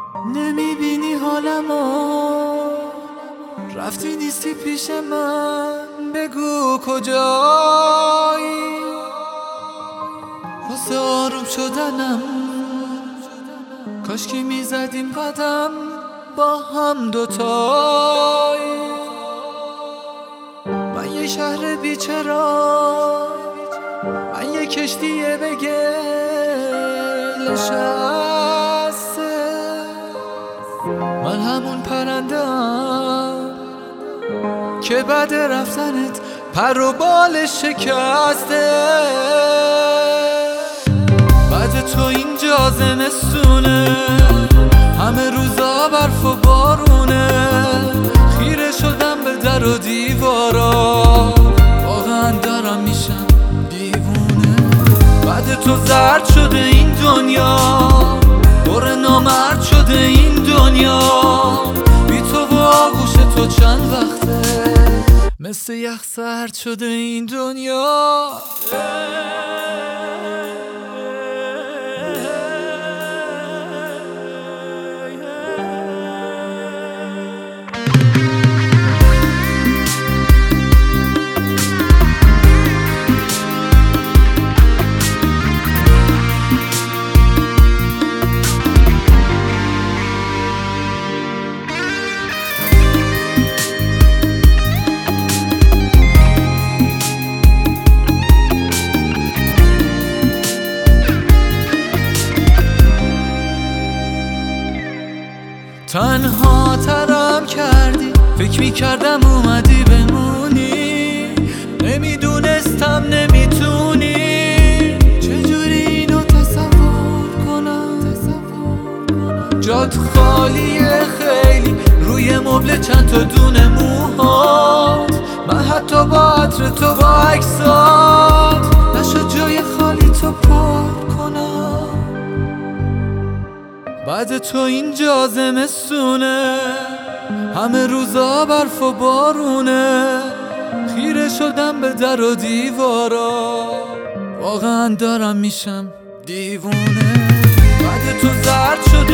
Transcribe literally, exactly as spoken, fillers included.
نمیبینی حالمو، رفتی نیستی پیش من، بگو کجایی. واسه آروم شدنم کاشکی میزدیم قدم با هم دوتایی. من یه شهر بیچرا، من یه کشتیه به گل نشسته، من همون پرنده‌ام که بعد رفتنت پر و بالش شکسته. بعد تو اینجا زمستونه، همه روزا برف و بارونه، خیره شدم به در و دیوارا، واقعا دارم میشم دیوونه. بعد تو زرد شده این دنیا، پر نامرد شده این دنیا، بی تو و آغوش تو چند وقته مثل یخ سرد شده این دنیا. تنها ترم کردی، فکر میکردم اومدی بمونی، نمیدونستم نمیتونی چجوری اینو تصور کنم. جات خالیه خیلی، روی مبل چند تا دونه موهات، من حتی با عطر تو با عکسات نشد جای خالی تو پر کنم. بعد تو اینجا زمستونه، همه روزا برف و بارونه، خیره شدم به در و دیوارا، واقعا دارم میشم دیوونه. بعد تو زرد شد